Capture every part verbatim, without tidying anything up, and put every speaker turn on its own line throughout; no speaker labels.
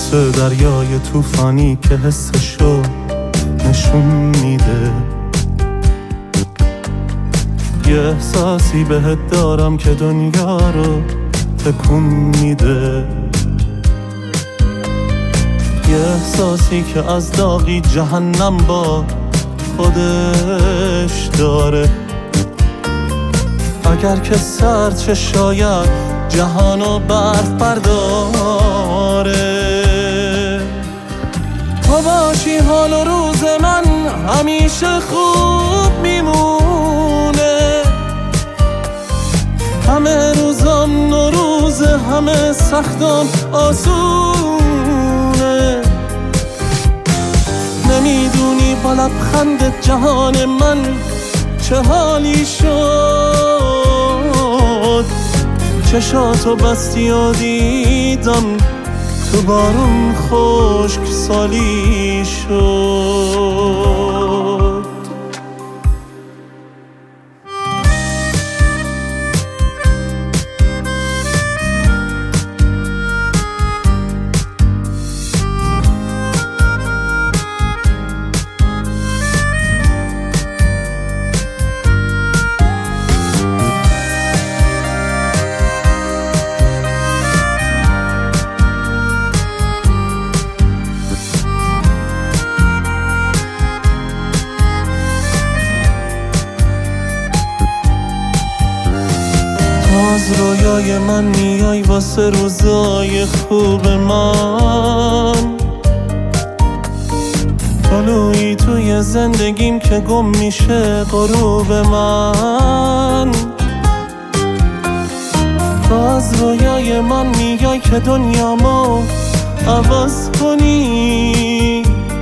مثل دریای طوفانی که حسشو نشون میده. یه احساسی بهت دارم که دنیا رو تکون میده. یه احساسی که از داغی جهنم با خودش داره. اگر که سرد چه شاید جهانو برف برداره. تو باشی حال و روز من همیشه خوب میمونه. همه روزم نوروز، همه سختم آسونه. نمیدونی با لبخندت جهان من چه حالی شد. چشاتو بستی و دیدم تو بارون خشک سالی شد. از رویای من میای واسه روزای خوب من. طلوعی توی زندگیم که گم میشه غروب من. تو از رویای من میای که دنیامو عوض کنی.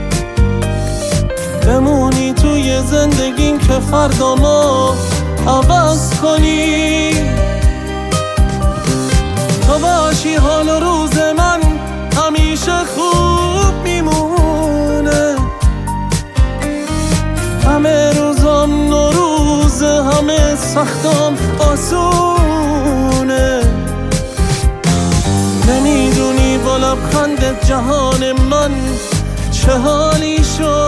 بمونی توی زندگیم که فردامو عوض کنی. تو باشی حال و روز من همیشه خوب میمونه. همه روزم نوروز، همه سختم آسونه. نمیدونی با لبخندت جهان من چه حالی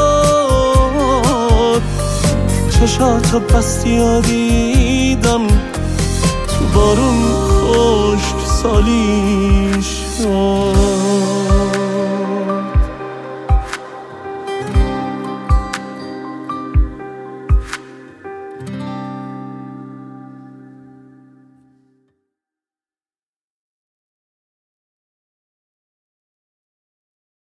شد. چشاتو بستی و دیدم تو بارون خشک سالی شد.